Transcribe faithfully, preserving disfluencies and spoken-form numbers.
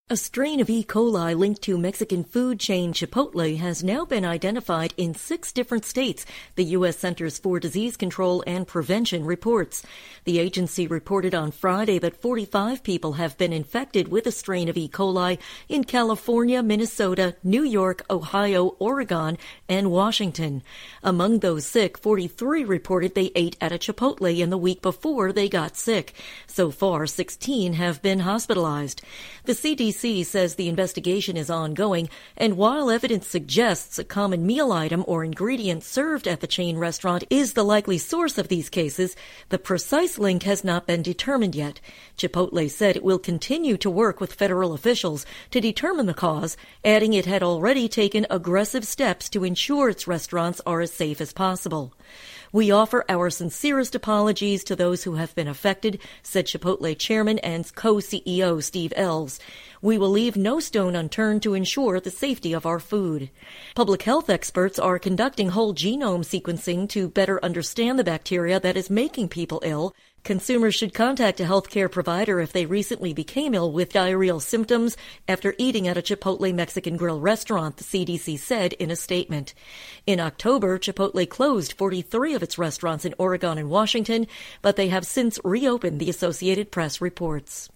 A strain of E. coli linked to Mexican food chain Chipotle has now been identified in six different states, the U S Centers for Disease Control and Prevention reports. The agency reported on Friday that forty-five people have been infected with a strain of E. coli in California, Minnesota, New York, Ohio, Oregon, and Washington. Among those sick, forty-three reported they ate at a Chipotle in the week before they got sick. So far, sixteen have been hospitalized. The C D C says the investigation is ongoing, and while evidence suggests a common meal item or ingredient served at the chain restaurant is the likely source of these cases, the precise link has not been determined yet. Chipotle said it will continue to work with federal officials to determine the cause, adding it had already taken aggressive steps to ensure its restaurants are as safe as possible. We offer our sincerest apologies to those who have been affected, said Chipotle chairman and co-C E O Steve Ells. We will leave no stone unturned to ensure the safety of our food. Public health experts are conducting whole genome sequencing to better understand the bacteria that is making people ill. Consumers should contact a healthcare provider if they recently became ill with diarrheal symptoms after eating at a Chipotle Mexican Grill restaurant, the C D C said in a statement. In October, Chipotle closed forty-three of its restaurants in Oregon and Washington, but they have since reopened, the Associated Press reports.